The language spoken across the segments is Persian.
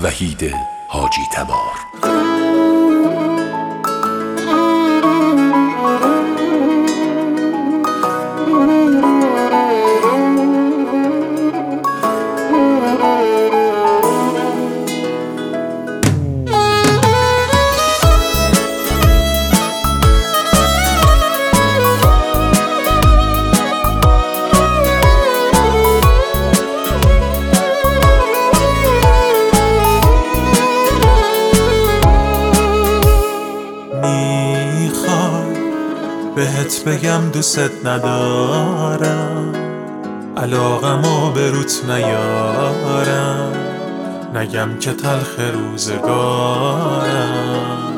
وحید حاجی تبار. بهت بگم دوست ندارم، علاقمو به روت نیارم، نگم که تلخ روزگارم.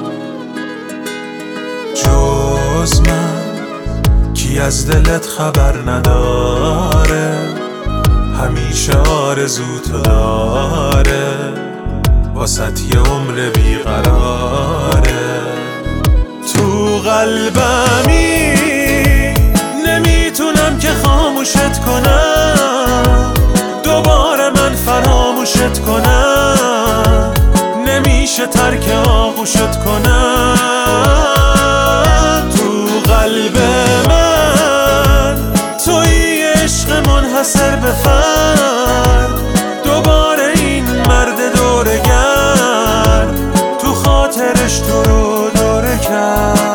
جز من کی از دلت خبر نداره، همیشه آرزوتو داره، واسط یه عمر بیقراره. تو قلبمی نمیتونم که خاموشت کنم، دوباره من فراموشت کنم، نمیشه ترک آغوشت کنم. تو قلب من توی عشق منحصر به فرد، دوباره این مرد دورگر تو خاطرش تو رو دوره کرد.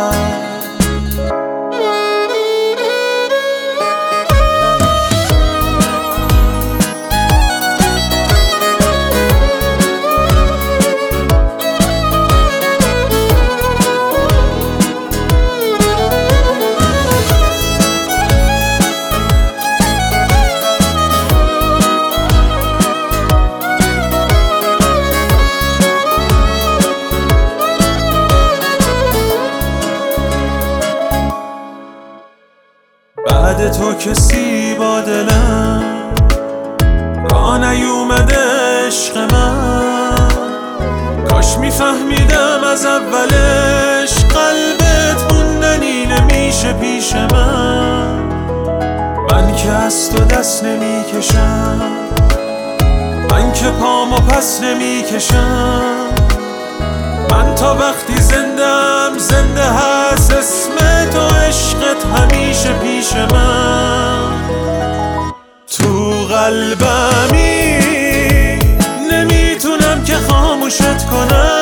بعد تو کسی با دلم را نیومده عشق من، کاش میفهمیدم از اولش قلبت موندنی نمیشه پیش من. من که از تو دست نمیکشم، من که پامو پس نمیکشم، من تا وقتی زندم زنده هست اسم تو، عشقت همیشه پیش من. تو قلبمی نمیتونم که خاموشت کنم،